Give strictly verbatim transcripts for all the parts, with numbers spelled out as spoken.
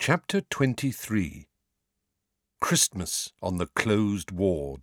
Chapter twenty-three. Christmas on the Closed Ward.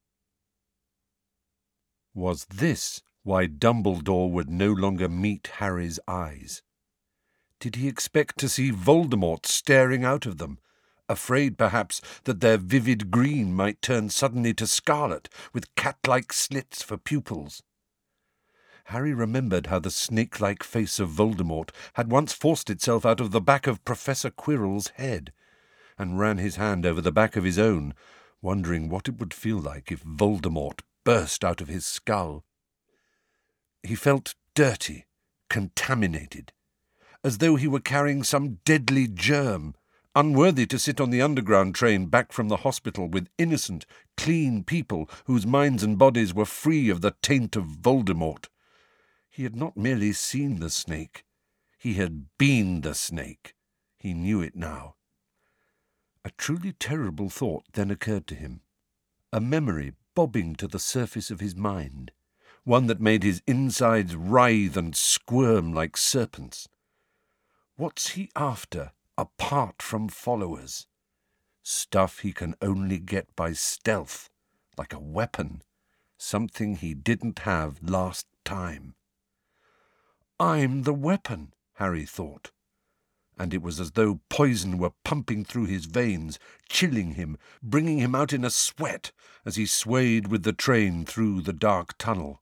Was this why Dumbledore would no longer meet Harry's eyes? Did he expect to see Voldemort staring out of them, afraid perhaps that their vivid green might turn suddenly to scarlet, with cat-like slits for pupils? Harry remembered how the snake-like face of Voldemort had once forced itself out of the back of Professor Quirrell's head, and ran his hand over the back of his own, wondering what it would feel like if Voldemort burst out of his skull. He felt dirty, contaminated, as though he were carrying some deadly germ, unworthy to sit on the underground train back from the hospital with innocent, clean people whose minds and bodies were free of the taint of Voldemort. He had not merely seen the snake. He had been the snake. He knew it now. A truly terrible thought then occurred to him, a memory bobbing to the surface of his mind, one that made his insides writhe and squirm like serpents. What's he after, apart from followers? Stuff he can only get by stealth, like a weapon, something he didn't have last time. I'm the weapon, Harry thought, and it was as though poison were pumping through his veins, chilling him, bringing him out in a sweat as he swayed with the train through the dark tunnel.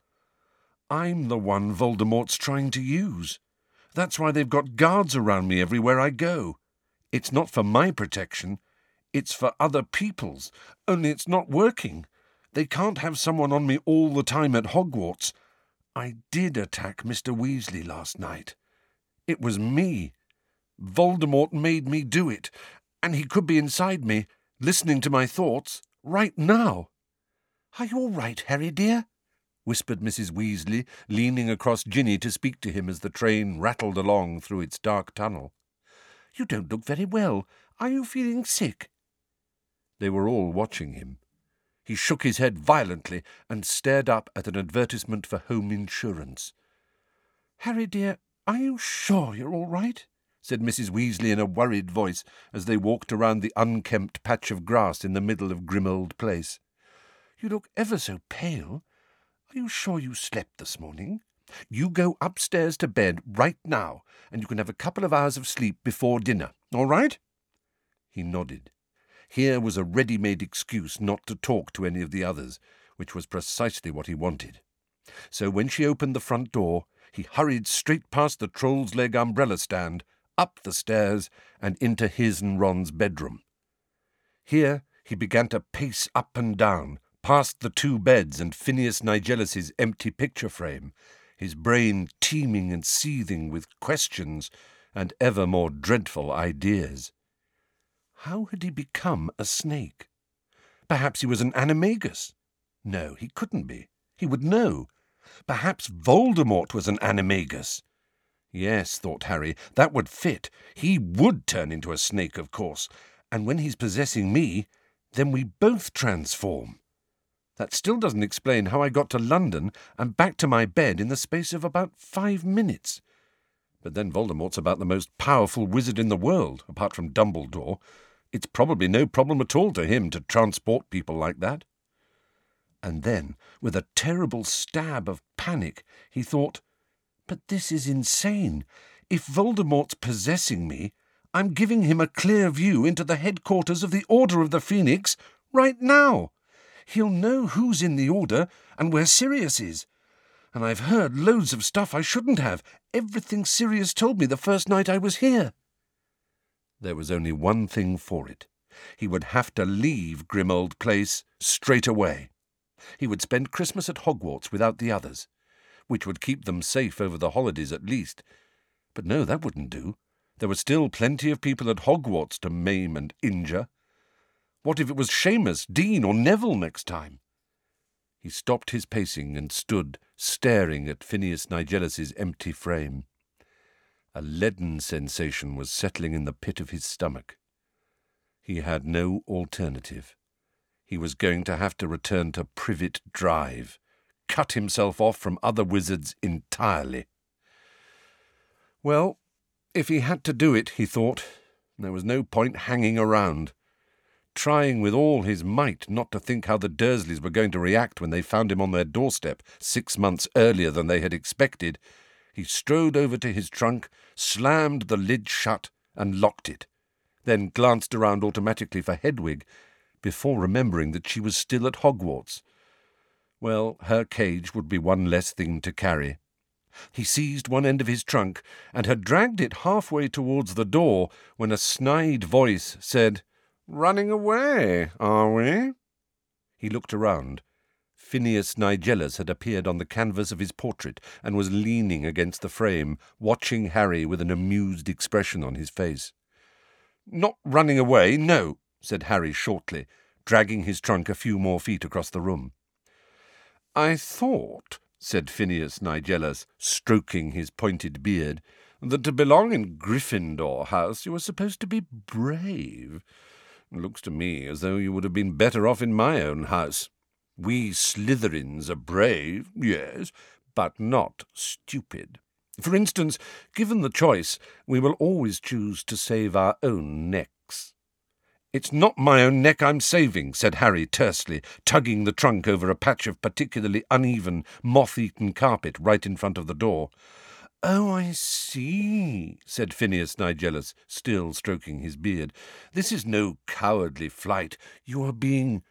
I'm the one Voldemort's trying to use. That's why they've got guards around me everywhere I go. It's not for my protection. It's for other people's, only it's not working. They can't have someone on me all the time at Hogwarts. I did attack Mister Weasley last night. It was me. Voldemort made me do it, and he could be inside me, listening to my thoughts, right now. "Are you all right, Harry, dear?" whispered Missus Weasley, leaning across Ginny to speak to him as the train rattled along through its dark tunnel. "You don't look very well. Are you feeling sick?" They were all watching him. He shook his head violently and stared up at an advertisement for home insurance. "Harry, dear, are you sure you're all right?" said Missus Weasley in a worried voice as they walked around the unkempt patch of grass in the middle of Grimmauld Place. "You look ever so pale. Are you sure you slept this morning? You go upstairs to bed right now, and you can have a couple of hours of sleep before dinner, all right?" He nodded. Here was a ready-made excuse not to talk to any of the others, which was precisely what he wanted. So when she opened the front door, he hurried straight past the Troll's Leg umbrella stand, up the stairs, and into his and Ron's bedroom. Here he began to pace up and down, past the two beds and Phineas Nigellus's empty picture frame, his brain teeming and seething with questions and ever more dreadful ideas. How had he become a snake? Perhaps he was an animagus. No, he couldn't be. He would know. Perhaps Voldemort was an animagus. Yes, thought Harry, that would fit. He would turn into a snake, of course, and when he's possessing me, then we both transform. That still doesn't explain how I got to London and back to my bed in the space of about five minutes. But then Voldemort's about the most powerful wizard in the world, apart from Dumbledore. It's probably no problem at all to him to transport people like that. And then, with a terrible stab of panic, he thought, but this is insane. If Voldemort's possessing me, I'm giving him a clear view into the headquarters of the Order of the Phoenix right now. He'll know who's in the Order and where Sirius is. And I've heard loads of stuff I shouldn't have. Everything Sirius told me the first night I was here. There was only one thing for it. He would have to leave Grimmauld Place straight away. He would spend Christmas at Hogwarts without the others, which would keep them safe over the holidays at least. But no, that wouldn't do. There were still plenty of people at Hogwarts to maim and injure. What if it was Seamus, Dean, or Neville next time? He stopped his pacing and stood staring at Phineas Nigellus's empty frame. A leaden sensation was settling in the pit of his stomach. He had no alternative. He was going to have to return to Privet Drive, cut himself off from other wizards entirely. Well, if he had to do it, he thought, There was no point hanging around. Trying with all his might not to think how the Dursleys were going to react when they found him on their doorstep six months earlier than they had expected, he strode over to his trunk, slammed the lid shut, and locked it, then glanced around automatically for Hedwig, before remembering that she was still at Hogwarts. Well, her cage would be one less thing to carry. He seized one end of his trunk and had dragged it halfway towards the door when a snide voice said, "Running away, are we?" He looked around. Phineas Nigellus had appeared on the canvas of his portrait and was leaning against the frame, watching Harry with an amused expression on his face. "Not running away, no," said Harry shortly, dragging his trunk a few more feet across the room. "I thought," said Phineas Nigellus, stroking his pointed beard, "that to belong in Gryffindor House you were supposed to be brave. It looks to me as though you would have been better off in my own house. We Slytherins are brave, yes, but not stupid. For instance, given the choice, we will always choose to save our own necks." "It's not my own neck I'm saving," said Harry tersely, tugging the trunk over a patch of particularly uneven, moth-eaten carpet right in front of the door. "Oh, I see," said Phineas Nigellus, still stroking his beard. "This is no cowardly flight. You are being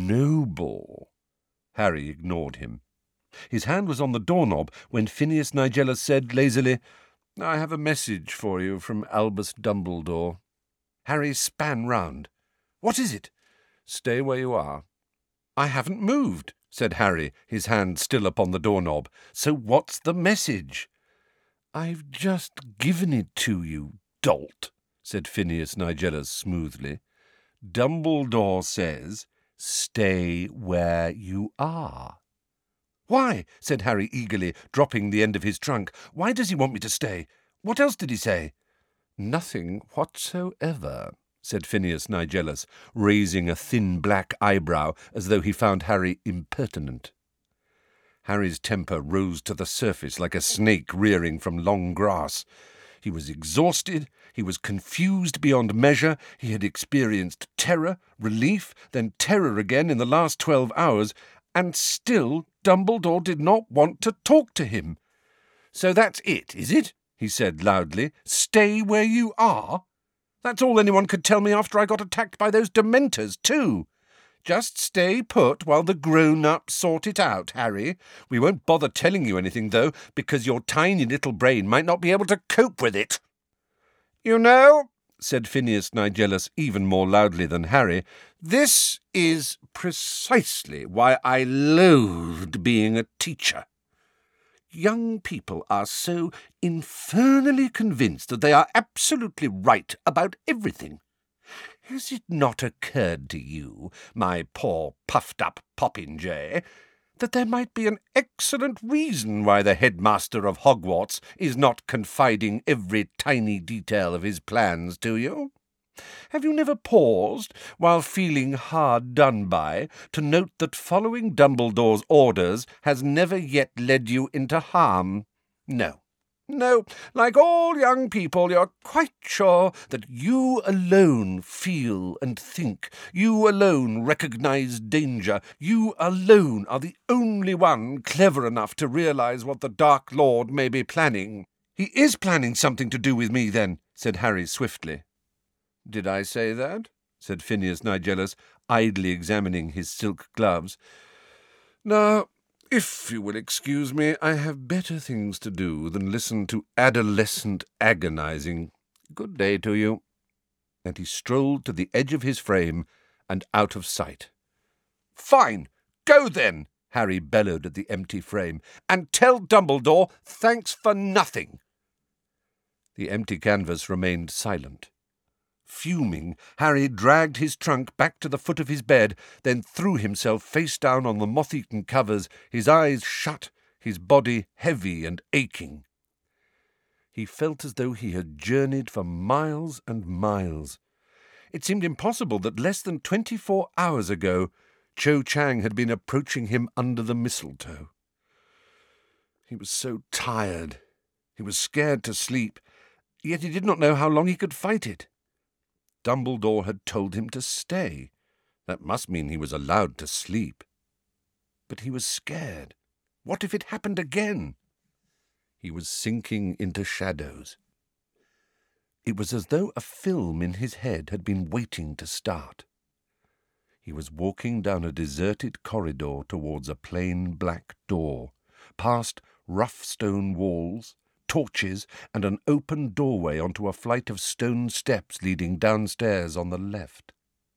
noble." Harry ignored him. His hand was on the doorknob when Phineas Nigellus said lazily, "I have a message for you from Albus Dumbledore." Harry span round. "What is it?" "Stay where you are." "I haven't moved," said Harry, his hand still upon the doorknob. "So what's the message?" "I've just given it to you, dolt," said Phineas Nigellus smoothly. "Dumbledore says, stay where you are." "Why?" said Harry eagerly, dropping the end of his trunk. "Why does he want me to stay? What else did he say?" "Nothing whatsoever," said Phineas Nigellus, raising a thin black eyebrow as though he found Harry impertinent. Harry's temper rose to the surface like a snake rearing from long grass. He was exhausted, he was confused beyond measure, he had experienced terror, relief, then terror again in the last twelve hours, and still Dumbledore did not want to talk to him. "So that's it, is it?" he said loudly. "Stay where you are? That's all anyone could tell me after I got attacked by those Dementors, too. Just stay put while the grown-ups sort it out, Harry. We won't bother telling you anything, though, because your tiny little brain might not be able to cope with it." "You know," said Phineas Nigellus even more loudly than Harry, "this is precisely why I loathed being a teacher. Young people are so infernally convinced that they are absolutely right about everything. Has it not occurred to you, my poor puffed-up popinjay, that there might be an excellent reason why the headmaster of Hogwarts is not confiding every tiny detail of his plans to you? Have you never paused, while feeling hard done by, to note that following Dumbledore's orders has never yet led you into harm? No. No, like all young people, you're quite sure that you alone feel and think, you alone recognize danger, you alone are the only one clever enough to realize what the Dark Lord may be planning." "He is planning something to do with me, then," said Harry swiftly. "Did I say that?" said Phineas Nigellus, idly examining his silk gloves. "Now, if you will excuse me, I have better things to do than listen to adolescent agonizing. Good day to you." And he strolled to the edge of his frame and out of sight. "Fine! Go then!" Harry bellowed at the empty frame. "And tell Dumbledore thanks for nothing." The empty canvas remained silent. Fuming, Harry dragged his trunk back to the foot of his bed, then threw himself face down on the moth-eaten covers, his eyes shut, his body heavy and aching. He felt as though he had journeyed for miles and miles. It seemed impossible that less than twenty-four hours ago Cho Chang had been approaching him under the mistletoe. He was so tired. He was scared to sleep, yet he did not know how long he could fight it. Dumbledore had told him to stay. That must mean he was allowed to sleep. But he was scared. What if it happened again? He was sinking into shadows. It was as though a film in his head had been waiting to start. He was walking down a deserted corridor towards a plain black door, past rough stone walls, torches, and an open doorway onto a flight of stone steps leading downstairs on the left.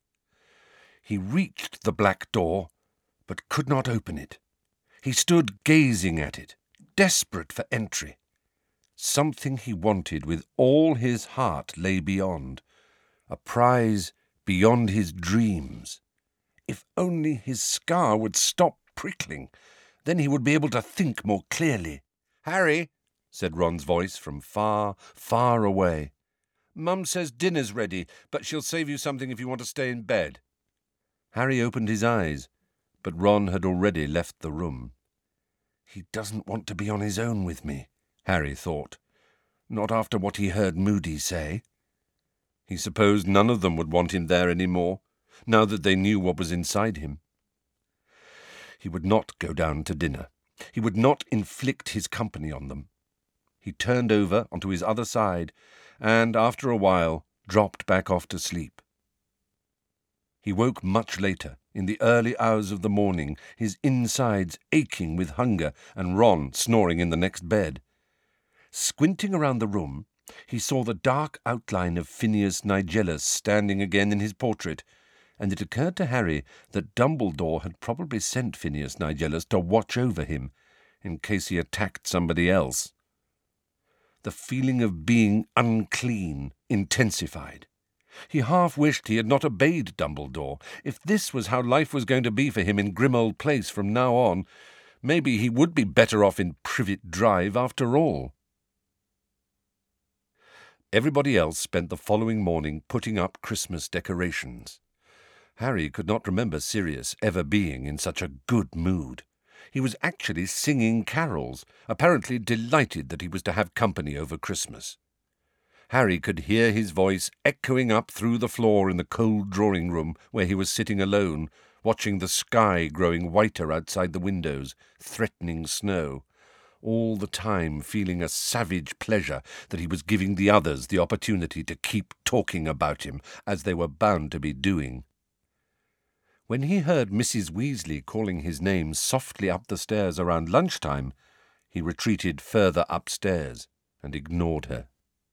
He reached the black door, but could not open it. He stood gazing at it, desperate for entry. Something he wanted with all his heart lay beyond, a prize beyond his dreams. If only his scar would stop prickling, then he would be able to think more clearly. "Harry," said Ron's voice from far, far away. "Mum says dinner's ready, but she'll save you something if you want to stay in bed." Harry opened his eyes, but Ron had already left the room. "He doesn't want to be on his own with me," Harry thought. "Not after what he heard Moody say." He supposed none of them would want him there any more, now that they knew what was inside him. He would not go down to dinner. He would not inflict his company on them. He turned over onto his other side and, after a while, dropped back off to sleep. He woke much later, in the early hours of the morning, his insides aching with hunger and Ron snoring in the next bed. Squinting around the room, he saw the dark outline of Phineas Nigellus standing again in his portrait, and it occurred to Harry that Dumbledore had probably sent Phineas Nigellus to watch over him, in case he attacked somebody else. The feeling of being unclean intensified. He half wished he had not obeyed Dumbledore. If this was how life was going to be for him in Grimmauld Place from now on, maybe he would be better off in Privet Drive after all. Everybody else spent the following morning putting up Christmas decorations. Harry could not remember Sirius ever being in such a good mood. He was actually singing carols, apparently delighted that he was to have company over Christmas. Harry could hear his voice echoing up through the floor in the cold drawing-room where he was sitting alone, watching the sky growing whiter outside the windows, threatening snow, all the time feeling a savage pleasure that he was giving the others the opportunity to keep talking about him, as they were bound to be doing. When he heard Missus Weasley calling his name softly up the stairs around lunchtime, he retreated further upstairs and ignored her.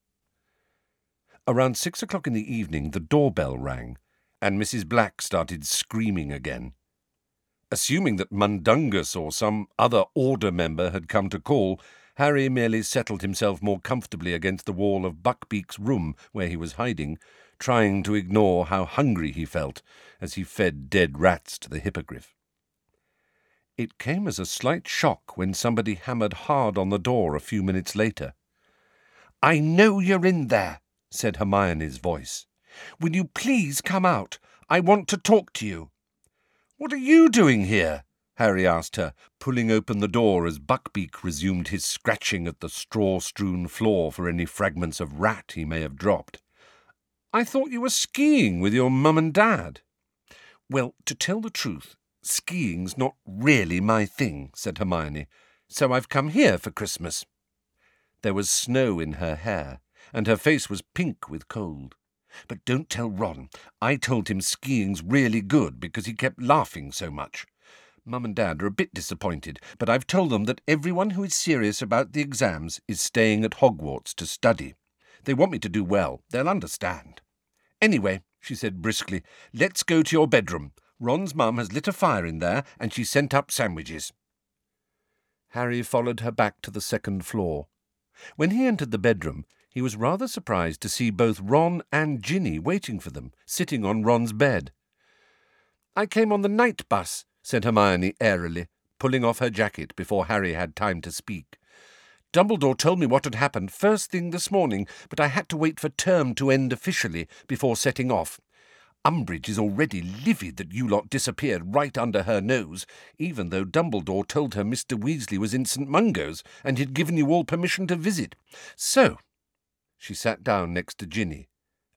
Around six o'clock in the evening the doorbell rang, and Missus Black started screaming again. Assuming that Mundungus or some other Order member had come to call, Harry merely settled himself more comfortably against the wall of Buckbeak's room where he was hiding, trying to ignore how hungry he felt as he fed dead rats to the hippogriff. It came as a slight shock when somebody hammered hard on the door a few minutes later. "I know you're in there," said Hermione's voice. "Will you please come out? I want to talk to you." "What are you doing here?" Harry asked her, pulling open the door as Buckbeak resumed his scratching at the straw-strewn floor for any fragments of rat he may have dropped. "I thought you were skiing with your mum and dad." "Well, to tell the truth, skiing's not really my thing," said Hermione, "so I've come here for Christmas." There was snow in her hair, and her face was pink with cold. "But don't tell Ron. I told him skiing's really good because he kept laughing so much. Mum and Dad are a bit disappointed, but I've told them that everyone who is serious about the exams is staying at Hogwarts to study. They want me to do well. They'll understand. Anyway," she said briskly, "let's go to your bedroom. Ron's mum has lit a fire in there, and she sent up sandwiches." Harry followed her back to the second floor. When he entered the bedroom, he was rather surprised to see both Ron and Ginny waiting for them, sitting on Ron's bed. "I came on the night bus," said Hermione airily, pulling off her jacket before Harry had time to speak. "Dumbledore told me what had happened first thing this morning, but I had to wait for term to end officially before setting off. Umbridge is already livid that you lot disappeared right under her nose, even though Dumbledore told her Mister Weasley was in St Mungo's and he'd given you all permission to visit. So—" She sat down next to Ginny,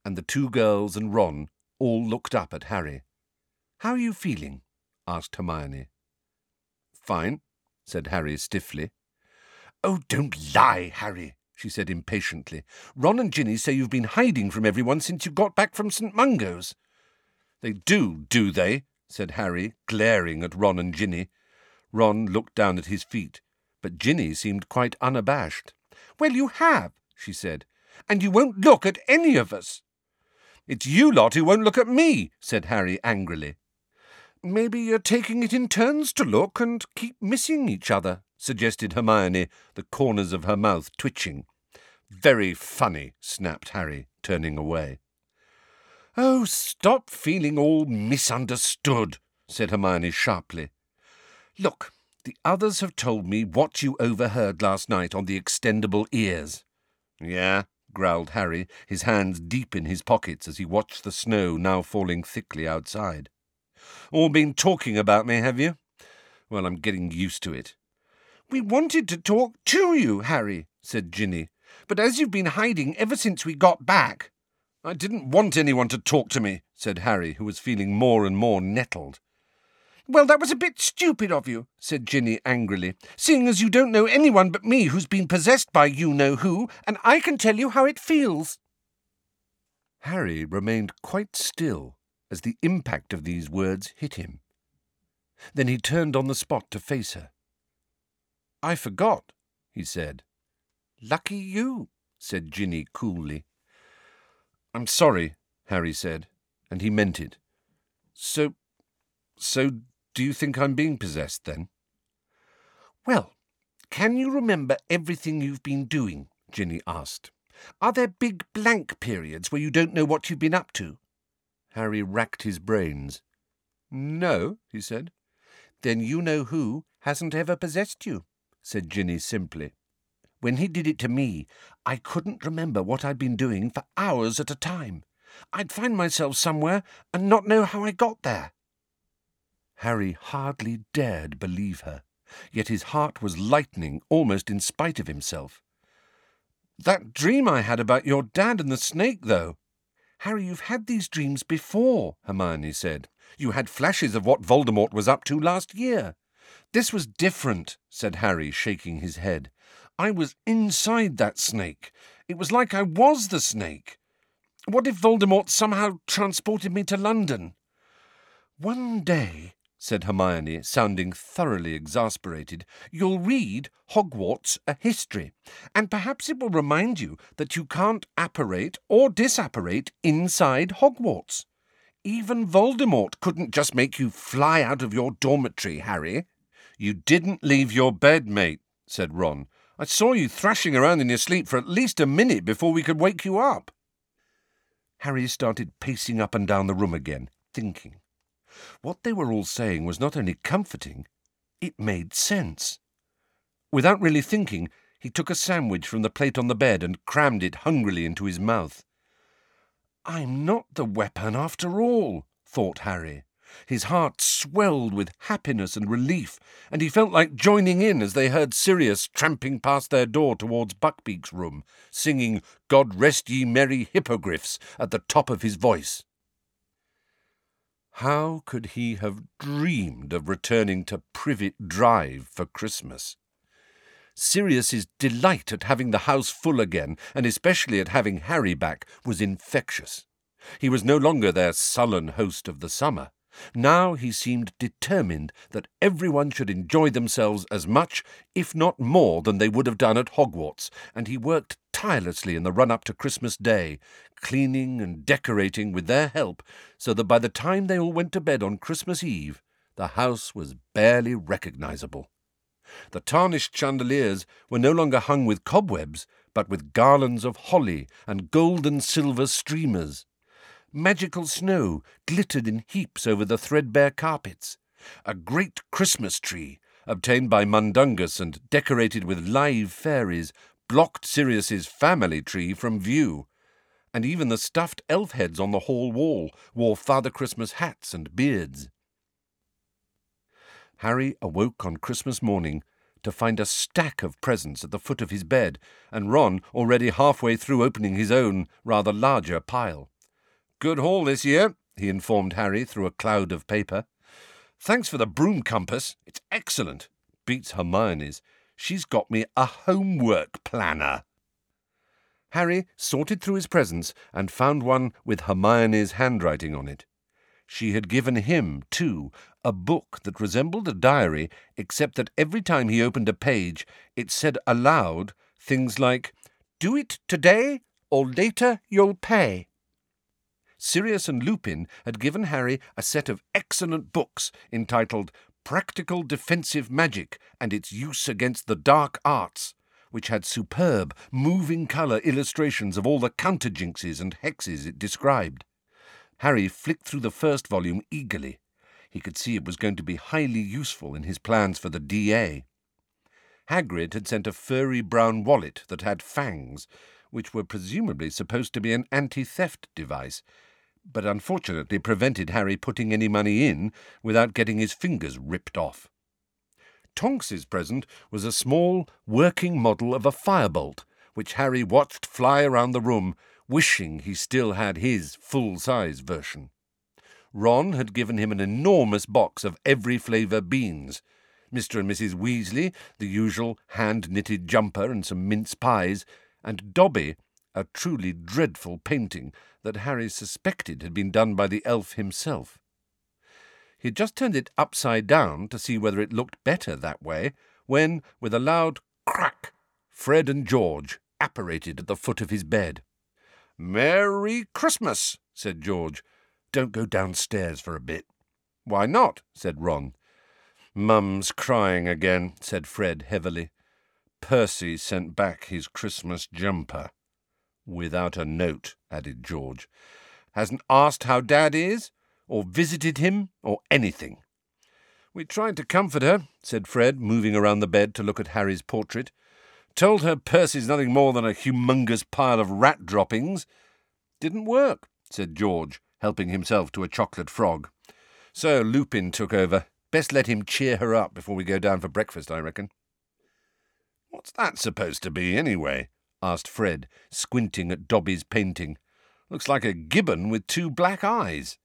and the two girls and Ron all looked up at Harry. "How are you feeling?" asked Hermione. "Fine," said Harry stiffly. "Oh, don't lie, Harry," she said impatiently. "Ron and Ginny say you've been hiding from everyone since you got back from St Mungo's." "They do, do they?" said Harry, glaring at Ron and Ginny. Ron looked down at his feet, but Ginny seemed quite unabashed. "Well, you have," she said, "and you won't look at any of us." "It's you lot who won't look at me," said Harry angrily. "Maybe you're taking it in turns to look and keep missing each other," suggested Hermione, the corners of her mouth twitching. "Very funny," snapped Harry, turning away. "Oh, stop feeling all misunderstood," said Hermione sharply. "Look, the others have told me what you overheard last night on the extendable ears." "Yeah," growled Harry, his hands deep in his pockets as he watched the snow now falling thickly outside. "All been talking about me, have you? Well, I'm getting used to it." "We wanted to talk to you, Harry," said Ginny, "but as you've been hiding ever since we got back—" "I didn't want anyone to talk to me," said Harry, who was feeling more and more nettled. "Well, that was a bit stupid of you," said Ginny angrily, "seeing as you don't know anyone but me who's been possessed by you-know-who, and I can tell you how it feels." Harry remained quite still as the impact of these words hit him. Then he turned on the spot to face her. "I forgot," he said. "Lucky you," said Ginny coolly. "I'm sorry," Harry said, and he meant it. So, so do you think I'm being possessed, then?" "Well, can you remember everything you've been doing?" Ginny asked. "Are there big blank periods where you don't know what you've been up to?" Harry racked his brains. "No," he said. "Then you-know-who hasn't ever possessed you," said Ginny simply. "When he did it to me, I couldn't remember what I'd been doing for hours at a time. I'd find myself somewhere and not know how I got there." Harry hardly dared believe her, yet his heart was lightening almost in spite of himself. "That dream I had about your dad and the snake, though—" "Harry, you've had these dreams before," Hermione said. "You had flashes of what Voldemort was up to last year." "This was different," said Harry, shaking his head. "I was inside that snake. It was like I was the snake. What if Voldemort somehow transported me to London?" "One day," said Hermione, sounding thoroughly exasperated, "you'll read Hogwarts a History, and perhaps it will remind you that you can't apparate or disapparate inside Hogwarts. Even Voldemort couldn't just make you fly out of your dormitory, Harry." "You didn't leave your bed, mate," said Ron. "I saw you thrashing around in your sleep for at least a minute before we could wake you up." Harry started pacing up and down the room again, thinking. What they were all saying was not only comforting, it made sense. Without really thinking, he took a sandwich from the plate on the bed and crammed it hungrily into his mouth. "I'm not the weapon after all," thought Harry. His heart swelled with happiness and relief, and he felt like joining in as they heard Sirius tramping past their door towards Buckbeak's room, singing "God Rest Ye Merry Hippogriffs" at the top of his voice. How could he have dreamed of returning to Privet Drive for Christmas? Sirius's delight at having the house full again, and especially at having Harry back, was infectious. He was no longer their sullen host of the summer. Now he seemed determined that everyone should enjoy themselves as much, if not more, than they would have done at Hogwarts, and he worked tirelessly in the run-up to Christmas Day, cleaning and decorating with their help, so that by the time they all went to bed on Christmas Eve, the house was barely recognizable. The tarnished chandeliers were no longer hung with cobwebs, but with garlands of holly and gold and silver streamers. Magical snow glittered in heaps over the threadbare carpets. A great Christmas tree, obtained by Mundungus and decorated with live fairies, blocked Sirius's family tree from view, and even the stuffed elf heads on the hall wall wore Father Christmas hats and beards. Harry awoke on Christmas morning to find a stack of presents at the foot of his bed, and Ron already halfway through opening his own rather larger pile. "Good haul this year," he informed Harry through a cloud of paper. "Thanks for the broom compass. It's excellent. Beats Hermione's. She's got me a homework planner." Harry sorted through his presents and found one with Hermione's handwriting on it. She had given him, too, a book that resembled a diary, except that every time he opened a page it said aloud things like, "Do it today, or later you'll pay." Sirius and Lupin had given Harry a set of excellent books entitled Practical Defensive Magic and Its Use Against the Dark Arts, which had superb, moving colour illustrations of all the counterjinxes and hexes it described. Harry flicked through the first volume eagerly. He could see it was going to be highly useful in his plans for the D A. Hagrid had sent a furry brown wallet that had fangs, which were presumably supposed to be an anti-theft device, but unfortunately prevented Harry putting any money in without getting his fingers ripped off. Tonks's present was a small, working model of a firebolt, which Harry watched fly around the room, wishing he still had his full-size version. Ron had given him an enormous box of every flavour beans, Mister and Missus Weasley the usual hand-knitted jumper and some mince pies, and Dobby a truly dreadful painting that Harry suspected had been done by the elf himself. He had just turned it upside down to see whether it looked better that way, when, with a loud crack, Fred and George apparated at the foot of his bed. "Merry Christmas," said George. "Don't go downstairs for a bit." "Why not?" said Ron. "Mum's crying again," said Fred heavily. "Percy sent back his Christmas jumper." "Without a note," added George. "Hasn't asked how Dad is, or visited him, or anything." "We tried to comfort her," said Fred, moving around the bed to look at Harry's portrait. "Told her Percy's nothing more than a humongous pile of rat droppings." "Didn't work," said George, helping himself to a chocolate frog. "So Lupin took over. Best let him cheer her up before we go down for breakfast, I reckon." "What's that supposed to be, anyway?" asked Fred, squinting at Dobby's painting. "Looks like a gibbon with two black eyes."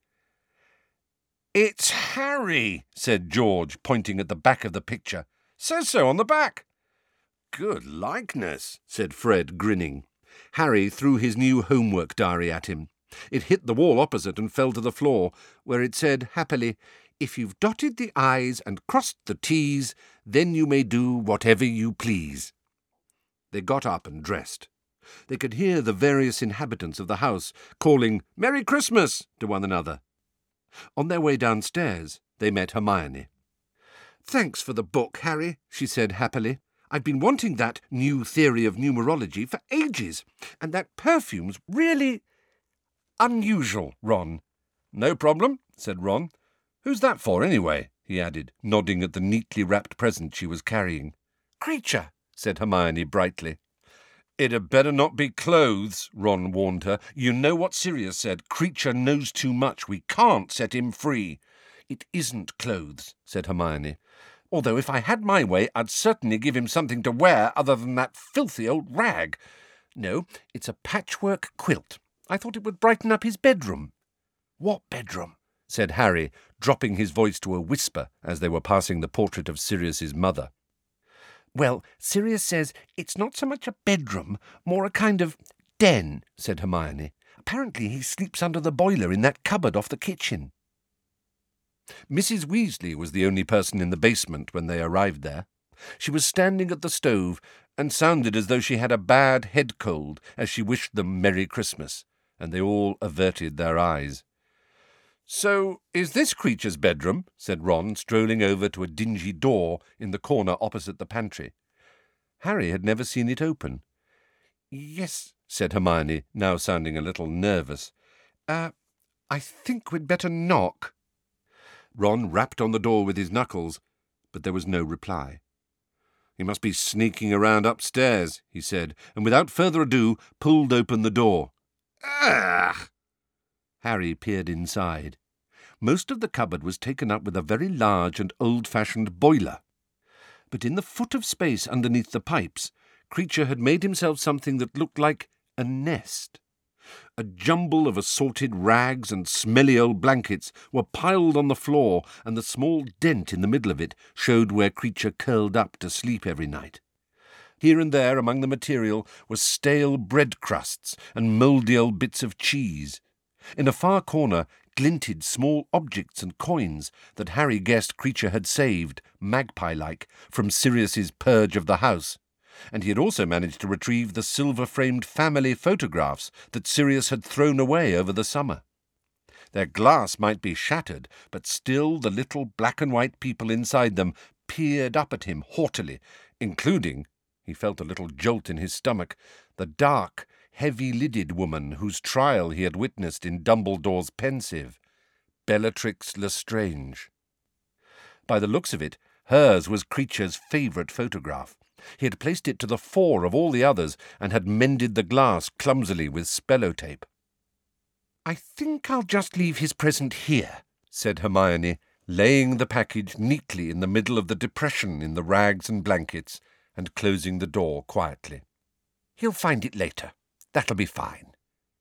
"It's Harry," said George, pointing at the back of the picture. "Says so on the back." "Good likeness," said Fred, grinning. Harry threw his new homework diary at him. It hit the wall opposite and fell to the floor, where it said happily, "If you've dotted the I's and crossed the T's, then you may do whatever you please." They got up and dressed. They could hear the various inhabitants of the house calling "Merry Christmas" to one another. On their way downstairs, they met Hermione. "Thanks for the book, Harry," she said happily. "I've been wanting that new theory of numerology for ages, and that perfume's really unusual, Ron." "No problem," said Ron. "Who's that for, anyway?" he added, nodding at the neatly wrapped present she was carrying. "Creature," said Hermione brightly. "It had better not be clothes," Ron warned her. "You know what Sirius said. Creature knows too much. We can't set him free." "It isn't clothes," said Hermione. "Although if I had my way, I'd certainly give him something to wear other than that filthy old rag. No, it's a patchwork quilt. I thought it would brighten up his bedroom." "What bedroom?" said Harry, dropping his voice to a whisper as they were passing the portrait of Sirius's mother. "Well, Sirius says it's not so much a bedroom, more a kind of den," said Hermione. "Apparently he sleeps under the boiler in that cupboard off the kitchen." Missus Weasley was the only person in the basement when they arrived there. She was standing at the stove and sounded as though she had a bad head cold as she wished them Merry Christmas, and they all averted their eyes. "So is this creature's bedroom?" said Ron, strolling over to a dingy door in the corner opposite the pantry. Harry had never seen it open. "Yes," said Hermione, now sounding a little nervous. Uh, I think we'd better knock." Ron rapped on the door with his knuckles, but there was no reply. "He must be sneaking around upstairs," he said, and without further ado pulled open the door. "Ugh!" Harry peered inside. Most of the cupboard was taken up with a very large and old-fashioned boiler. But in the foot of space underneath the pipes, Creature had made himself something that looked like a nest. A jumble of assorted rags and smelly old blankets were piled on the floor, and the small dent in the middle of it showed where Creature curled up to sleep every night. Here and there among the material were stale bread crusts and mouldy old bits of cheese. In a far corner glinted small objects and coins that Harry guessed Creature had saved, magpie-like, from Sirius's purge of the house, and he had also managed to retrieve the silver-framed family photographs that Sirius had thrown away over the summer. Their glass might be shattered, but still the little black-and-white people inside them peered up at him haughtily, including, he felt a little jolt in his stomach, the dark, heavy-lidded woman whose trial he had witnessed in Dumbledore's Pensieve, Bellatrix Lestrange. By the looks of it, hers was Creature's favourite photograph. He had placed it to the fore of all the others and had mended the glass clumsily with spellotape. "I think I'll just leave his present here," said Hermione, laying the package neatly in the middle of the depression in the rags and blankets and closing the door quietly. "He'll find it later. That'll be fine."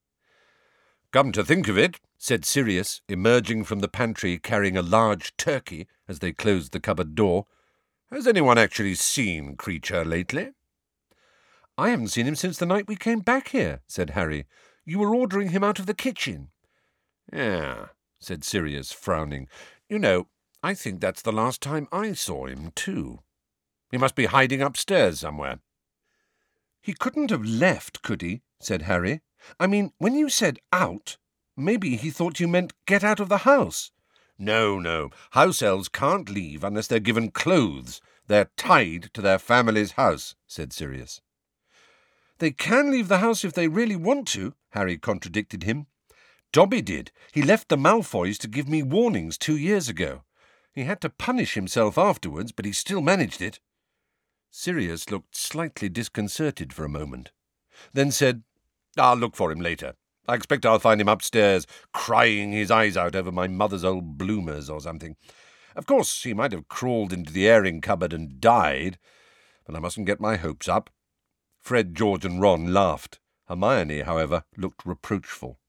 "Come to think of it," said Sirius, emerging from the pantry carrying a large turkey as they closed the cupboard door, "has anyone actually seen Creature lately?" "I haven't seen him since the night we came back here," said Harry. "You were ordering him out of the kitchen." "Yeah," said Sirius, frowning. "You know, I think that's the last time I saw him, too. He must be hiding upstairs somewhere." "He couldn't have left, could he?" said Harry. "I mean, when you said out, maybe he thought you meant get out of the house." "No, no. House elves can't leave unless they're given clothes. They're tied to their family's house," said Sirius. "They can leave the house if they really want to," Harry contradicted him. "Dobby did. He left the Malfoys to give me warnings two years ago. He had to punish himself afterwards, but he still managed it." Sirius looked slightly disconcerted for a moment, then said, "I'll look for him later. I expect I'll find him upstairs, crying his eyes out over my mother's old bloomers or something. Of course, he might have crawled into the airing cupboard and died, but I mustn't get my hopes up." Fred, George and Ron laughed. Hermione, however, looked reproachful.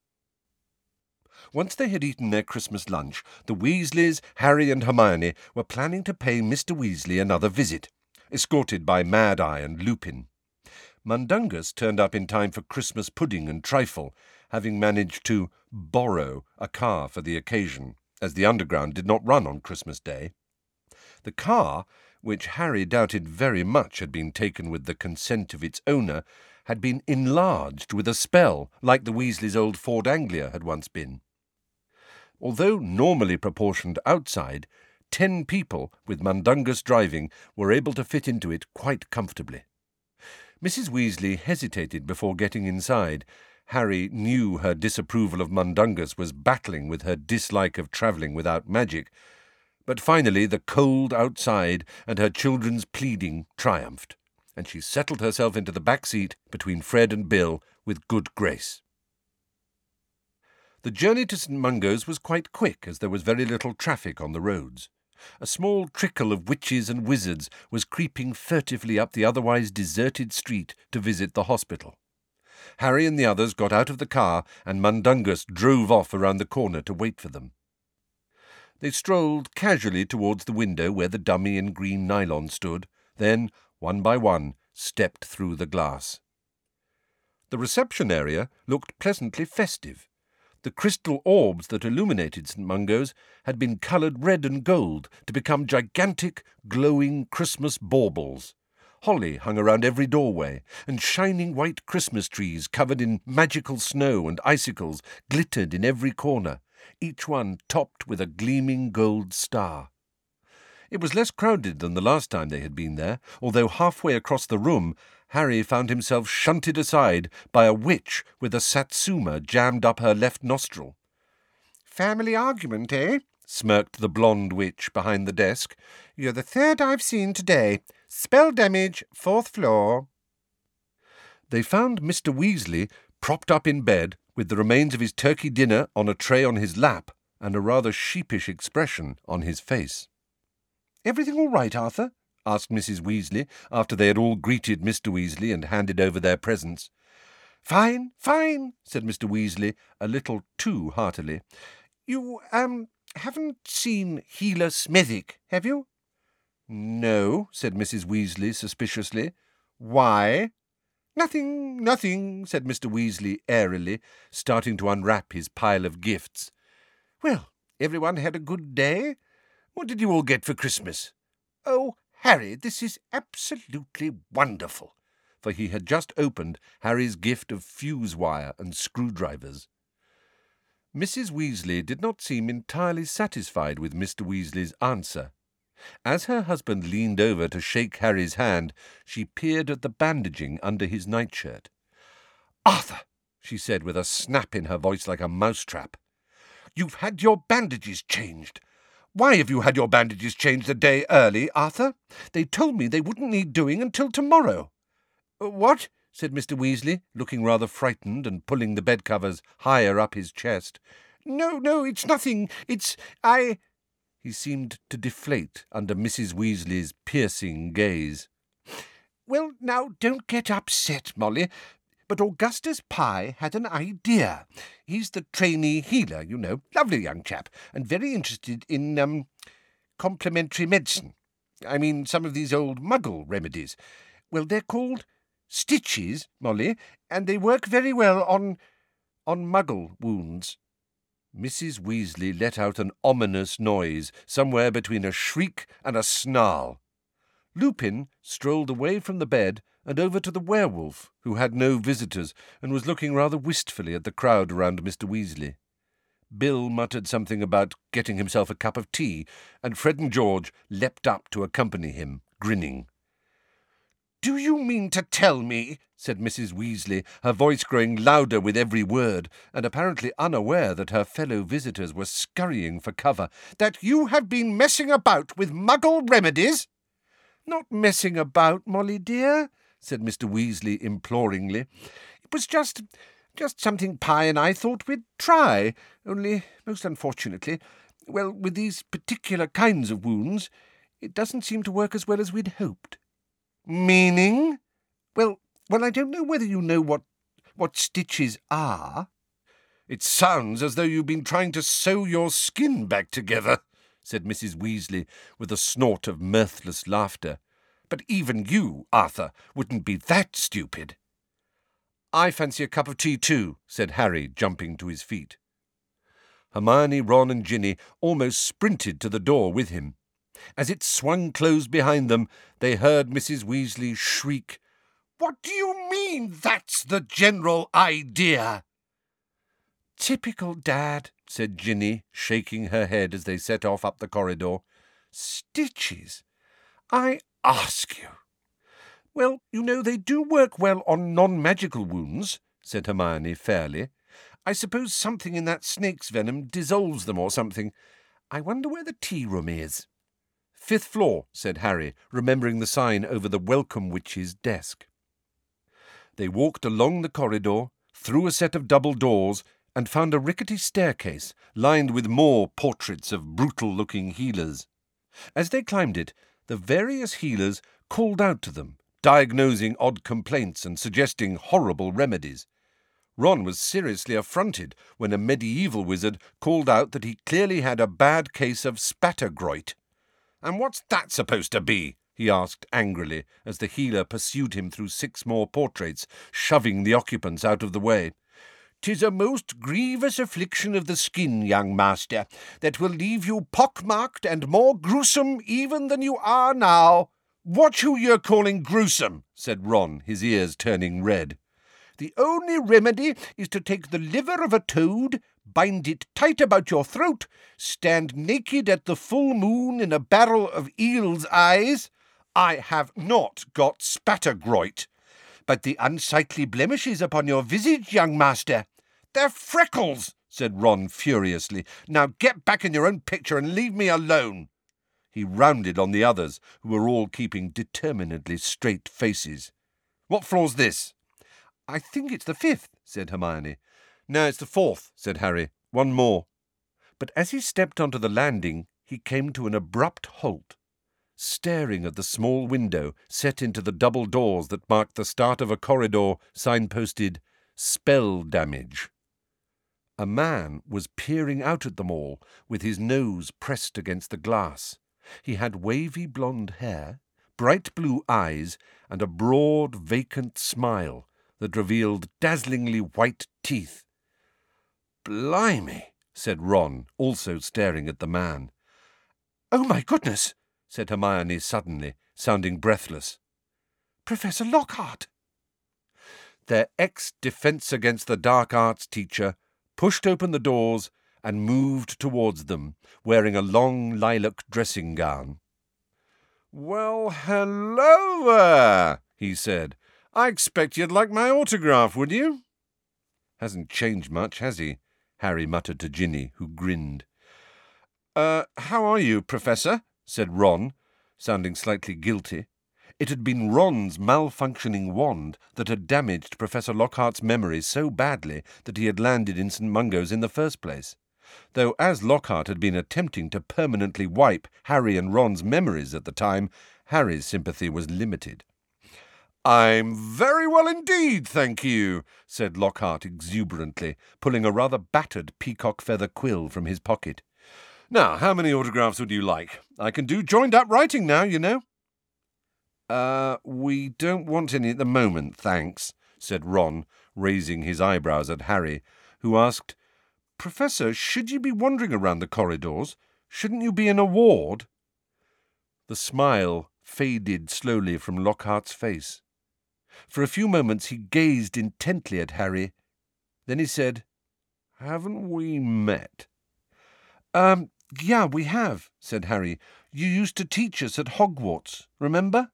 Once they had eaten their Christmas lunch, the Weasleys, Harry and Hermione were planning to pay Mister Weasley another visit, escorted by Mad-Eye and Lupin. Mundungus turned up in time for Christmas pudding and trifle, having managed to borrow a car for the occasion, as the Underground did not run on Christmas Day. The car, which Harry doubted very much had been taken with the consent of its owner, had been enlarged with a spell, like the Weasleys' old Ford Anglia had once been. Although normally proportioned outside, ten people, with Mundungus driving, were able to fit into it quite comfortably. Missus Weasley hesitated before getting inside. Harry knew her disapproval of Mundungus was battling with her dislike of travelling without magic, but finally the cold outside and her children's pleading triumphed, and she settled herself into the back seat between Fred and Bill with good grace. The journey to St Mungo's was quite quick, as there was very little traffic on the roads. A small trickle of witches and wizards was creeping furtively up the otherwise deserted street to visit the hospital. Harry and the others got out of the car, and Mundungus drove off around the corner to wait for them. They strolled casually towards the window where the dummy in green nylon stood, then, one by one, stepped through the glass. The reception area looked pleasantly festive. The crystal orbs that illuminated St Mungo's had been coloured red and gold to become gigantic, glowing Christmas baubles. Holly hung around every doorway, and shining white Christmas trees covered in magical snow and icicles glittered in every corner, each one topped with a gleaming gold star. It was less crowded than the last time they had been there, although halfway across the room Harry found himself shunted aside by a witch with a satsuma jammed up her left nostril. "Family argument, eh?" smirked the blonde witch behind the desk. "You're the third I've seen today. Spell damage, fourth floor." They found Mister Weasley propped up in bed with the remains of his turkey dinner on a tray on his lap and a rather sheepish expression on his face. "Everything all right, Arthur?" asked Missus Weasley, after they had all greeted Mister Weasley and handed over their presents. "Fine, fine," said Mister Weasley, a little too heartily. "You, um, haven't seen Healer Smethick, have you?" "No," said Missus Weasley suspiciously. "Why?" "Nothing, nothing," said Mister Weasley airily, starting to unwrap his pile of gifts. "Well, everyone had a good day? What did you all get for Christmas? Oh, Harry, this is absolutely wonderful," for he had just opened Harry's gift of fuse wire and screwdrivers. Missus Weasley did not seem entirely satisfied with Mister Weasley's answer. As her husband leaned over to shake Harry's hand, she peered at the bandaging under his nightshirt. "Arthur," she said with a snap in her voice like a mousetrap, "you've had your bandages changed. Why have you had your bandages changed a day early, Arthur? They told me they wouldn't need doing until tomorrow." "What?" said Mister Weasley, looking rather frightened and pulling the bedcovers higher up his chest. "No, no, it's nothing. It's... I—" He seemed to deflate under Missus Weasley's piercing gaze. "Well, now, don't get upset, Molly, but Augustus Pye had an idea. He's the trainee healer, you know, lovely young chap, and very interested in, um, complementary medicine. I mean, some of these old Muggle remedies. Well, they're called stitches, Molly, and they work very well on, on Muggle wounds." Missus Weasley let out an ominous noise, somewhere between a shriek and a snarl. Lupin strolled away from the bed and over to the werewolf, who had no visitors and was looking rather wistfully at the crowd around Mister Weasley. Bill muttered something about getting himself a cup of tea, and Fred and George leapt up to accompany him, grinning. "Do you mean to tell me," said Missus Weasley, her voice growing louder with every word, and apparently unaware that her fellow visitors were scurrying for cover, "that you have been messing about with Muggle remedies?" "Not messing about, Molly dear," said Mister Weasley imploringly. "It was just, just something Pye and I thought we'd try, only, most unfortunately, well, with these particular kinds of wounds, it doesn't seem to work as well as we'd hoped." "Meaning?" Well, well, I don't know whether you know what, what stitches are." "It sounds as though you've been trying to sew your skin back together," said Missus Weasley, with a snort of mirthless laughter. "But even you, Arthur, wouldn't be that stupid." "I fancy a cup of tea too," said Harry, jumping to his feet. Hermione, Ron and Ginny almost sprinted to the door with him. As it swung closed behind them, they heard Missus Weasley shriek, "What do you mean, that's the general idea?" "Typical Dad," said Ginny, shaking her head as they set off up the corridor. "Stitches? I ask you." "Well, you know, they do work well on non-magical wounds," said Hermione fairly. "I suppose something in that snake's venom dissolves them or something. I wonder where the tea room is." "Fifth floor," said Harry, remembering the sign over the Welcome Witch's desk. They walked along the corridor, through a set of double doors, and found a rickety staircase lined with more portraits of brutal-looking healers. As they climbed it, the various healers called out to them, diagnosing odd complaints and suggesting horrible remedies. Ron was seriously affronted when a medieval wizard called out that he clearly had a bad case of spattergroit. "And what's that supposed to be?" he asked angrily, as the healer pursued him through six more portraits, shoving the occupants out of the way. "'Tis a most grievous affliction of the skin, young master, that will leave you pock-marked and more gruesome even than you are now." "Watch who you're calling gruesome," said Ron, his ears turning red. "The only remedy is to take the liver of a toad, bind it tight about your throat, stand naked at the full moon in a barrel of eel's eyes." "I have not got spattergroit." "But the unsightly blemishes upon your visage, young master." "They're freckles," said Ron furiously. "Now get back in your own picture and leave me alone." He rounded on the others, who were all keeping determinedly straight faces. "What floor's this?" "I think it's the fifth," said Hermione. "No, it's the fourth," said Harry. "One more." But as he stepped onto the landing, he came to an abrupt halt. Staring at the small window set into the double doors that marked the start of a corridor signposted spell damage. A man was peering out at them all, with his nose pressed against the glass. He had wavy blonde hair, bright blue eyes, and a broad, vacant smile that revealed dazzlingly white teeth. "Blimey," said Ron, also staring at the man. "Oh, my goodness," said Hermione suddenly, sounding breathless. "Professor Lockhart!" Their ex-Defense Against the Dark Arts teacher pushed open the doors and moved towards them, wearing a long lilac dressing gown. "Well, hello there," he said. "I expect you'd like my autograph, would you?" "Hasn't changed much, has he?" Harry muttered to Ginny, who grinned. Uh, how are you, Professor?" said Ron, sounding slightly guilty. It had been Ron's malfunctioning wand that had damaged Professor Lockhart's memory so badly that he had landed in Saint Mungo's in the first place. Though as Lockhart had been attempting to permanently wipe Harry and Ron's memories at the time, Harry's sympathy was limited. "I'm very well indeed, thank you," said Lockhart exuberantly, pulling a rather battered peacock feather quill from his pocket. "Now, how many autographs would you like? I can do joined-up writing now, you know." Uh, we don't want any at the moment, thanks," said Ron, raising his eyebrows at Harry, who asked, "Professor, should you be wandering around the corridors? Shouldn't you be in a ward?" The smile faded slowly from Lockhart's face. For a few moments he gazed intently at Harry. Then he said, "Haven't we met?" Um, yeah, we have," said Harry. "You used to teach us at Hogwarts, remember?"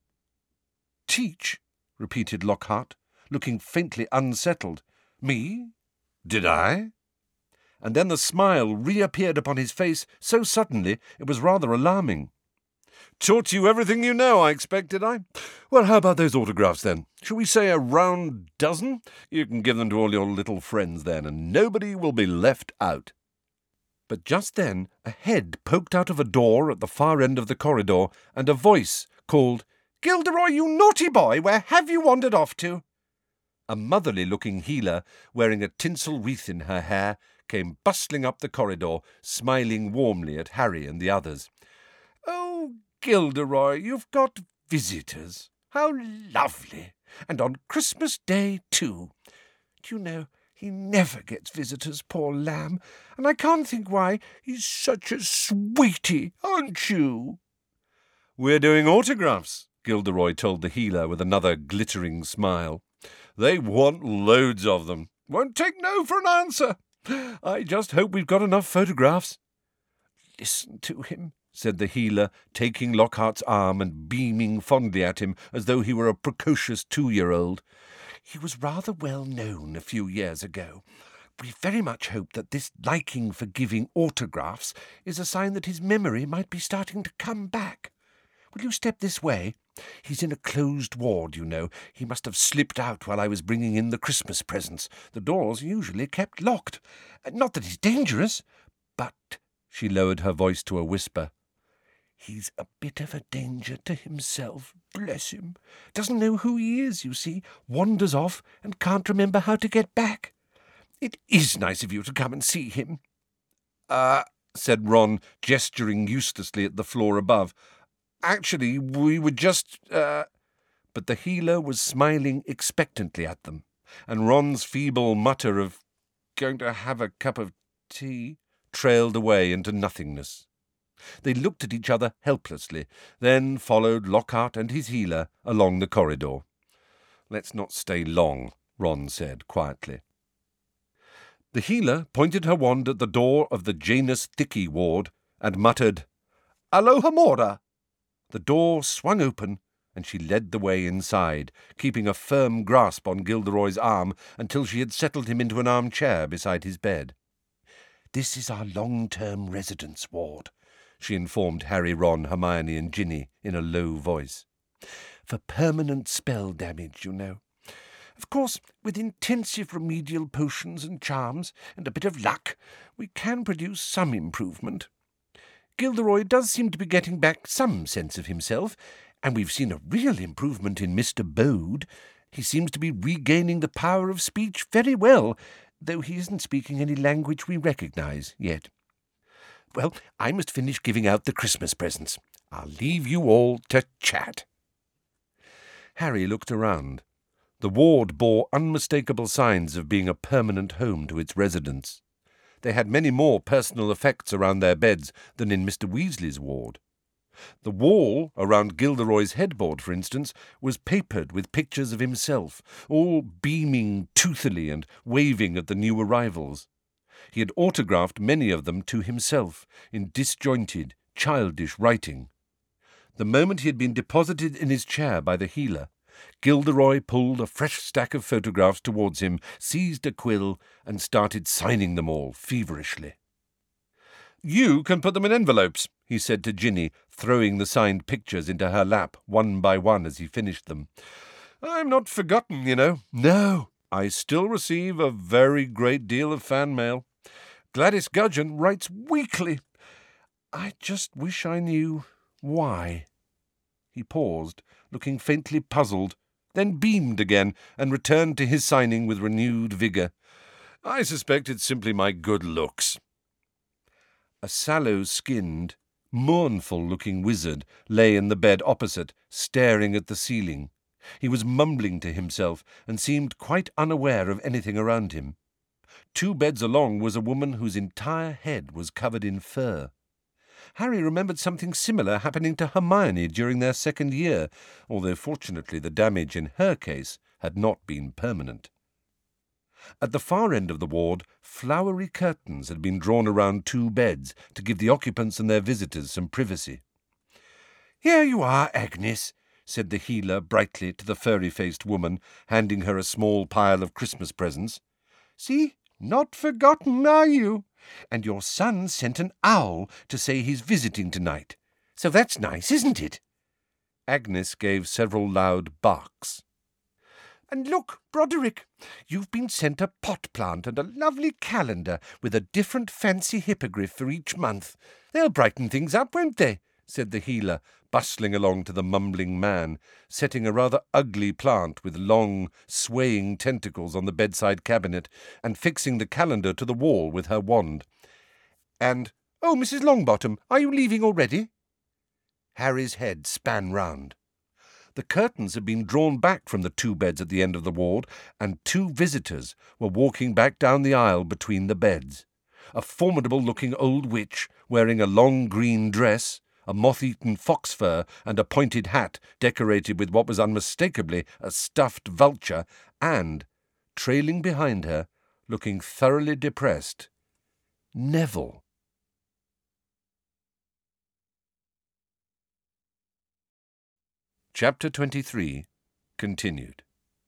"Teach?" repeated Lockhart, looking faintly unsettled. "Me? Did I?" And then the smile reappeared upon his face so suddenly it was rather alarming. "Taught you everything you know, I expect, did I? Well, how about those autographs, then? Shall we say a round dozen? You can give them to all your little friends, then, and nobody will be left out." But just then a head poked out of a door at the far end of the corridor, and a voice called, "Gilderoy, you naughty boy, where have you wandered off to?" A motherly-looking healer, wearing a tinsel wreath in her hair, came bustling up the corridor, smiling warmly at Harry and the others. "Oh, Gilderoy, you've got visitors. How lovely! And on Christmas Day, too. Do you know, he never gets visitors, poor lamb, and I can't think why. He's such a sweetie, aren't you?" "We're doing autographs," Gilderoy told the healer with another glittering smile. "They want loads of them. Won't take no for an answer. I just hope we've got enough photographs." "Listen to him," said the healer, taking Lockhart's arm and beaming fondly at him as though he were a precocious two-year-old. "He was rather well known a few years ago. We very much hope that this liking for giving autographs is a sign that his memory might be starting to come back. Will you step this way? He's in a closed ward, you know. He must have slipped out while I was bringing in the Christmas presents. The door's usually kept locked. Not that he's dangerous, but," she lowered her voice to a whisper, "he's a bit of a danger to himself, bless him. Doesn't know who he is, you see, wanders off and can't remember how to get back. It is nice of you to come and see him." Uh, said Ron, gesturing uselessly at the floor above. "Actually, we were just, uh... But the healer was smiling expectantly at them, and Ron's feeble mutter of "going to have a cup of tea" trailed away into nothingness. They looked at each other helplessly, then followed Lockhart and his healer along the corridor. "Let's not stay long," Ron said quietly. The healer pointed her wand at the door of the Janus Thicky ward and muttered, "Alohomora." The door swung open, and she led the way inside, keeping a firm grasp on Gilderoy's arm until she had settled him into an armchair beside his bed. "This is our long-term residence ward," she informed Harry, Ron, Hermione and Ginny in a low voice. "For permanent spell damage, you know. Of course, with intensive remedial potions and charms and a bit of luck, we can produce some improvement. Gilderoy does seem to be getting back some sense of himself, and we've seen a real improvement in Mister Bode. He seems to be regaining the power of speech very well, though he isn't speaking any language we recognise yet. Well, I must finish giving out the Christmas presents. I'll leave you all to chat." Harry looked around. The ward bore unmistakable signs of being a permanent home to its residents. They had many more personal effects around their beds than in Mister Weasley's ward. The wall around Gilderoy's headboard, for instance, was papered with pictures of himself, all beaming toothily and waving at the new arrivals. He had autographed many of them to himself in disjointed, childish writing. The moment he had been deposited in his chair by the healer, Gilderoy pulled a fresh stack of photographs towards him, seized a quill, and started signing them all feverishly. "You can put them in envelopes," he said to Ginny, throwing the signed pictures into her lap one by one as he finished them. "I'm not forgotten, you know. No, I still receive a very great deal of fan mail. Gladys Gudgeon writes weekly. I just wish I knew why." He paused, looking faintly puzzled, then beamed again and returned to his signing with renewed vigour. "I suspect it's simply my good looks." A sallow-skinned, mournful-looking wizard lay in the bed opposite, staring at the ceiling. He was mumbling to himself and seemed quite unaware of anything around him. Two beds along was a woman whose entire head was covered in fur. Harry remembered something similar happening to Hermione during their second year, although fortunately the damage in her case had not been permanent. At the far end of the ward, flowery curtains had been drawn around two beds to give the occupants and their visitors some privacy. "Here you are, Agnes," said the healer brightly to the furry-faced woman, handing her a small pile of Christmas presents. "See, not forgotten, are you? And your son sent an owl to say he's visiting tonight. So that's nice, isn't it?" Agnes gave several loud barks. "And look, Broderick, you've been sent a pot plant and a lovely calendar with a different fancy hippogriff for each month. They'll brighten things up, won't they?" said the healer, bustling along to the mumbling man, setting a rather ugly plant with long, swaying tentacles on the bedside cabinet, and fixing the calendar to the wall with her wand. And, "Oh, Missus Longbottom, are you leaving already?" Harry's head span round. The curtains had been drawn back from the two beds at the end of the ward, and two visitors were walking back down the aisle between the beds. A formidable-looking old witch, wearing a long green dress, a moth-eaten fox fur, and a pointed hat decorated with what was unmistakably a stuffed vulture, and, trailing behind her, looking thoroughly depressed, Neville. Chapter twenty-three, continued.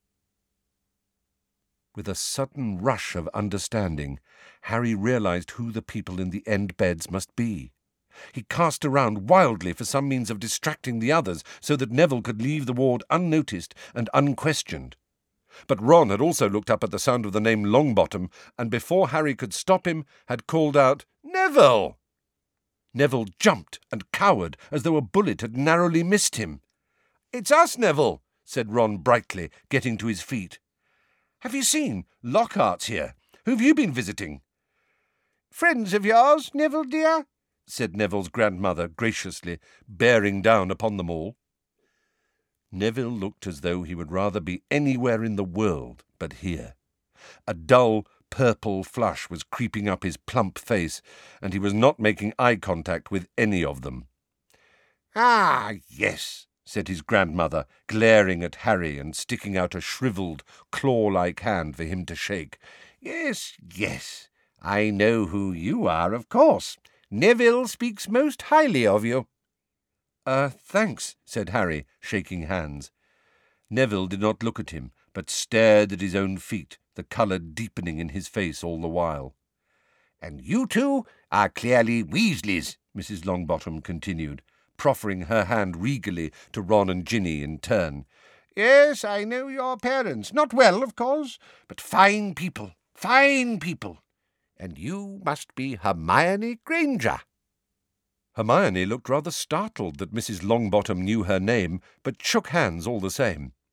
With a sudden rush of understanding, Harry realized who the people in the end beds must be. He cast around wildly for some means of distracting the others so that Neville could leave the ward unnoticed and unquestioned. But Ron had also looked up at the sound of the name Longbottom, and before Harry could stop him, had called out, "Neville!" Neville jumped and cowered as though a bullet had narrowly missed him. "It's us, Neville," said Ron brightly, getting to his feet. "Have you seen? Lockhart's here. Who've you been visiting?" "Friends of yours, Neville dear?" said Neville's grandmother graciously, bearing down upon them all. Neville looked as though he would rather be anywhere in the world but here. A dull purple flush was creeping up his plump face, and he was not making eye contact with any of them. "Ah, yes," said his grandmother, glaring at Harry and sticking out a shrivelled, claw-like hand for him to shake. "Yes, yes, I know who you are, of course. Neville speaks most highly of you." "Uh, thanks," said Harry, shaking hands. Neville did not look at him, but stared at his own feet, the colour deepening in his face all the while. "And you two are clearly Weasleys," Missus Longbottom continued, proffering her hand regally to Ron and Ginny in turn. "Yes, I know your parents. Not well, of course, but fine people, fine people. And you must be Hermione Granger." Hermione looked rather startled that Missus Longbottom knew her name, but shook hands all the same.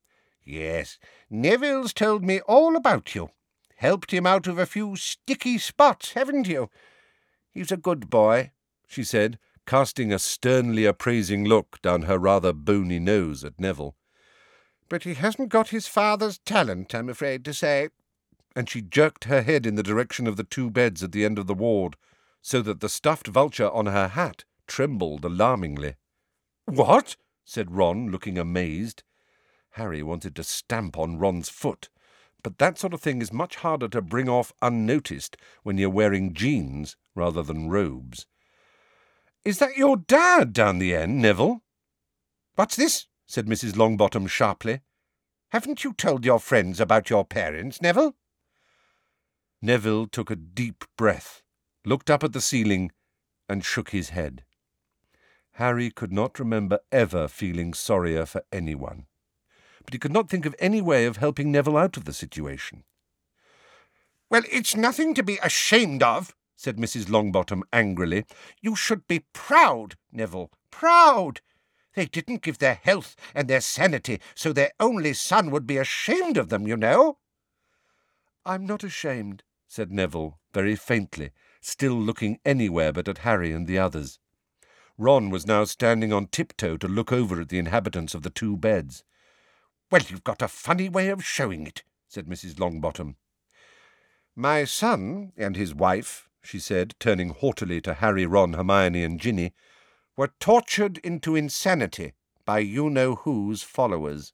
Yes, Neville's told me all about you. Helped him out of a few sticky spots, haven't you? He's a good boy, she said, casting a sternly appraising look down her rather bony nose at Neville. But he hasn't got his father's talent, I'm afraid to say. And she jerked her head in the direction of the two beds at the end of the ward, so that the stuffed vulture on her hat trembled alarmingly. "What?" said Ron, looking amazed. Harry wanted to stamp on Ron's foot, but that sort of thing is much harder to bring off unnoticed when you're wearing jeans rather than robes. "Is that your dad down the end, Neville?" "What's this?" said Missus Longbottom sharply. "Haven't you told your friends about your parents, Neville?" Neville took a deep breath, looked up at the ceiling, and shook his head. Harry could not remember ever feeling sorrier for anyone, but he could not think of any way of helping Neville out of the situation. "Well, it's nothing to be ashamed of," said Missus Longbottom angrily. "You should be proud, Neville, proud. They didn't give their health and their sanity so their only son would be ashamed of them, you know." "I'm not ashamed," said Neville, very faintly, still looking anywhere but at Harry and the others. Ron was now standing on tiptoe to look over at the inhabitants of the two beds. "Well, you've got a funny way of showing it," said Missus Longbottom. "My son and his wife," she said, turning haughtily to Harry, Ron, Hermione and Ginny, "were tortured into insanity by you-know-who's followers."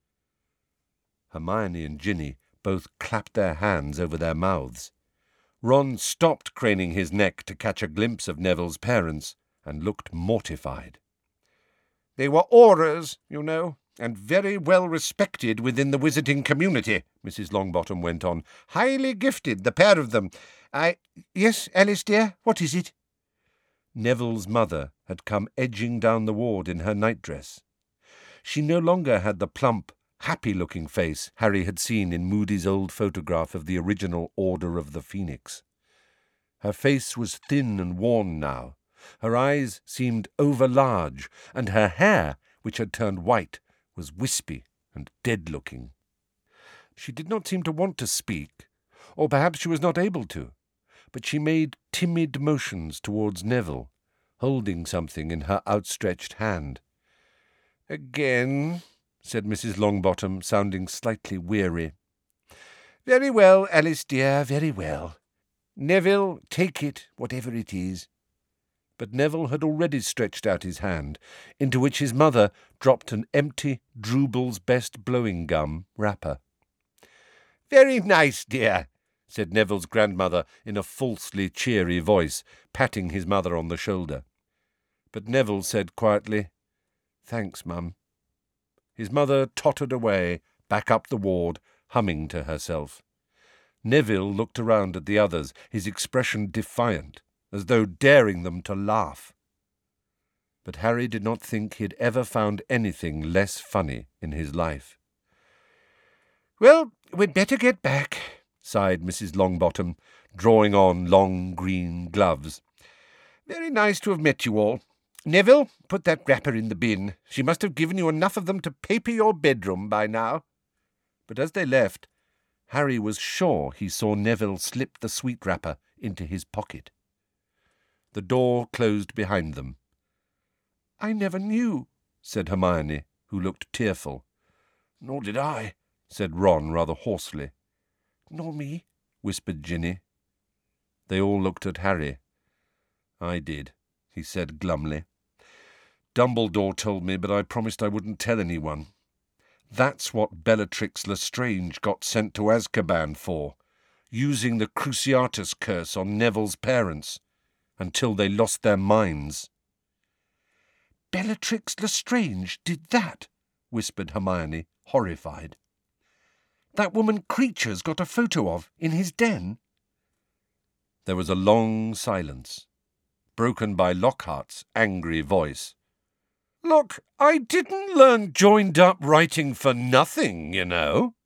Hermione and Ginny both clapped their hands over their mouths. Ron stopped craning his neck to catch a glimpse of Neville's parents, and looked mortified. "They were Aurors, you know, and very well respected within the wizarding community," Missus Longbottom went on. "Highly gifted, the pair of them. I... Yes, Alice, dear, what is it?" Neville's mother had come edging down the ward in her nightdress. She no longer had the plump, happy-looking face Harry had seen in Moody's old photograph of the original Order of the Phoenix. Her face was thin and worn now. Her eyes seemed over-large, and her hair, which had turned white, was wispy and dead-looking. She did not seem to want to speak, or perhaps she was not able to, but she made timid motions towards Neville, holding something in her outstretched hand. "Again," said Missus Longbottom, sounding slightly weary. "Very well, Alice dear, very well. Neville, take it, whatever it is." But Neville had already stretched out his hand, into which his mother dropped an empty Drubel's Best blowing gum wrapper. "Very nice, dear," said Neville's grandmother in a falsely cheery voice, patting his mother on the shoulder. But Neville said quietly, "Thanks, Mum." His mother tottered away, back up the ward, humming to herself. Neville looked around at the others, his expression defiant, as though daring them to laugh. But Harry did not think he had ever found anything less funny in his life. "Well, we'd better get back," sighed Missus Longbottom, drawing on long green gloves. "Very nice to have met you all. Neville, put that wrapper in the bin. She must have given you enough of them to paper your bedroom by now." But as they left, Harry was sure he saw Neville slip the sweet wrapper into his pocket. The door closed behind them. "I never knew," said Hermione, who looked tearful. "Nor did I," said Ron rather hoarsely. "Nor me," whispered Ginny. They all looked at Harry. "I did," he said glumly. "Dumbledore told me, but I promised I wouldn't tell anyone. That's what Bellatrix Lestrange got sent to Azkaban for, using the Cruciatus curse on Neville's parents, until they lost their minds." "Bellatrix Lestrange did that?" whispered Hermione, horrified. "That woman Creature's got a photo of in his den?" There was a long silence, broken by Lockhart's angry voice. "Look, I didn't learn joined-up writing for nothing, you know."